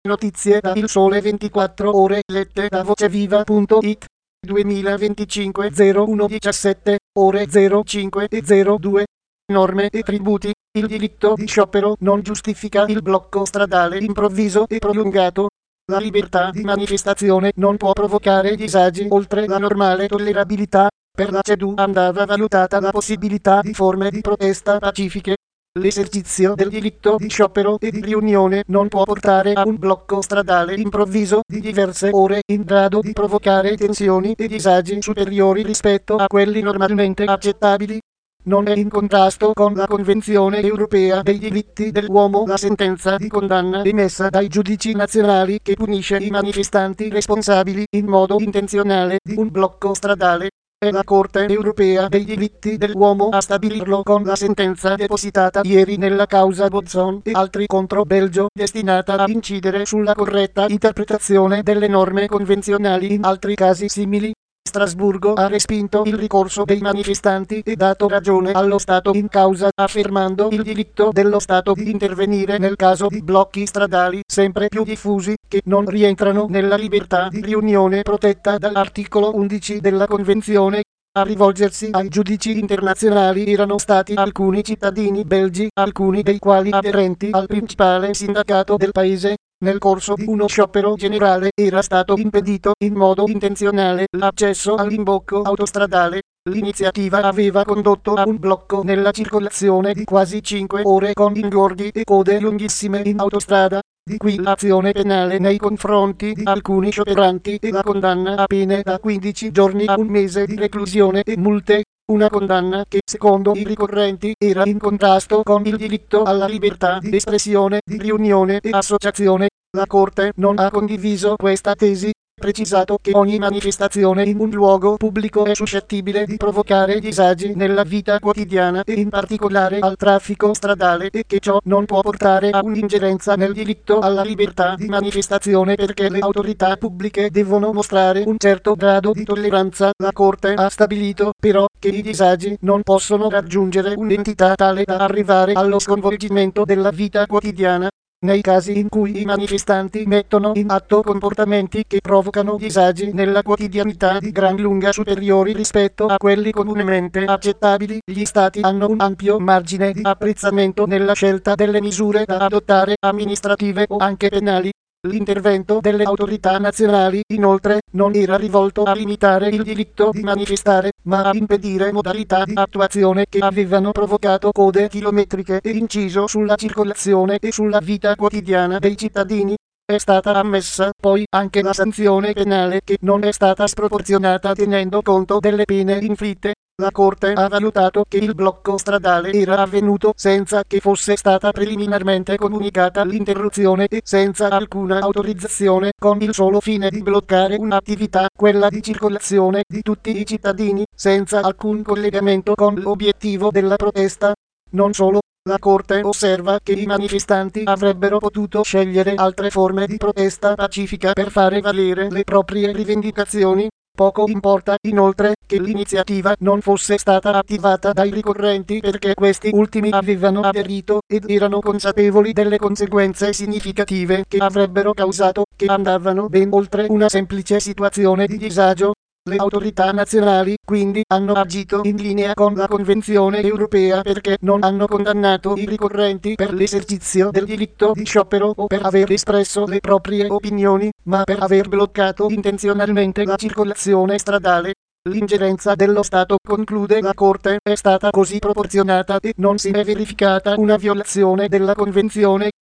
Notizie da Il Sole 24 Ore lette da voceviva.it 2025 01 17 ore 05 e 02. Norme e tributi. Il diritto di sciopero non giustifica il blocco stradale improvviso e prolungato. La libertà di manifestazione non può provocare disagi oltre la normale tollerabilità. Per la CEDU andava valutata la possibilità di forme di protesta pacifiche. L'esercizio del diritto di sciopero e di riunione non può portare a un blocco stradale improvviso di diverse ore in grado di provocare tensioni e disagi superiori rispetto a quelli normalmente accettabili. Non è in contrasto con la Convenzione europea dei diritti dell'uomo la sentenza di condanna emessa dai giudici nazionali che punisce i manifestanti responsabili in modo intenzionale di un blocco stradale. È la Corte europea dei diritti dell'uomo a stabilirlo con la sentenza depositata ieri nella causa Bozon e altri contro Belgio, destinata a incidere sulla corretta interpretazione delle norme convenzionali in altri casi simili. Strasburgo ha respinto il ricorso dei manifestanti e dato ragione allo Stato in causa, affermando il diritto dello Stato di intervenire nel caso di blocchi stradali sempre più diffusi, che non rientrano nella libertà di riunione protetta dall'articolo 11 della Convenzione. A rivolgersi ai giudici internazionali erano stati alcuni cittadini belgi, alcuni dei quali aderenti al principale sindacato del paese. Nel corso di uno sciopero generale era stato impedito in modo intenzionale l'accesso all'imbocco autostradale. L'iniziativa aveva condotto a un blocco nella circolazione di quasi 5 ore con ingorghi e code lunghissime in autostrada. Di qui l'azione penale nei confronti di alcuni scioperanti e la condanna a pene da 15 giorni a un mese di reclusione e multe. Una condanna che, secondo i ricorrenti, era in contrasto con il diritto alla libertà di espressione, di riunione e associazione. La Corte non ha condiviso questa tesi, precisato che ogni manifestazione in un luogo pubblico è suscettibile di provocare disagi nella vita quotidiana e in particolare al traffico stradale e che ciò non può portare a un'ingerenza nel diritto alla libertà di manifestazione perché le autorità pubbliche devono mostrare un certo grado di tolleranza. La Corte ha stabilito però che i disagi non possono raggiungere un'entità tale da arrivare allo sconvolgimento della vita quotidiana. Nei casi in cui i manifestanti mettono in atto comportamenti che provocano disagi nella quotidianità di gran lunga superiori rispetto a quelli comunemente accettabili, gli Stati hanno un ampio margine di apprezzamento nella scelta delle misure da adottare, amministrative o anche penali. L'intervento delle autorità nazionali, inoltre, non era rivolto a limitare il diritto di manifestare, ma a impedire modalità di attuazione che avevano provocato code chilometriche e inciso sulla circolazione e sulla vita quotidiana dei cittadini. È stata ammessa poi anche la sanzione penale che non è stata sproporzionata tenendo conto delle pene inflitte. La Corte ha valutato che il blocco stradale era avvenuto senza che fosse stata preliminarmente comunicata l'interruzione e senza alcuna autorizzazione, con il solo fine di bloccare un'attività, quella di circolazione di tutti i cittadini, senza alcun collegamento con l'obiettivo della protesta. Non solo. La Corte osserva che i manifestanti avrebbero potuto scegliere altre forme di protesta pacifica per fare valere le proprie rivendicazioni. Poco importa, inoltre, che l'iniziativa non fosse stata attivata dai ricorrenti perché questi ultimi avevano aderito ed erano consapevoli delle conseguenze significative che avrebbero causato, che andavano ben oltre una semplice situazione di disagio. Le autorità nazionali, quindi, hanno agito in linea con la Convenzione europea perché non hanno condannato i ricorrenti per l'esercizio del diritto di sciopero o per aver espresso le proprie opinioni, ma per aver bloccato intenzionalmente la circolazione stradale. L'ingerenza dello Stato, conclude la Corte, è stata così proporzionata e non si è verificata una violazione della Convenzione.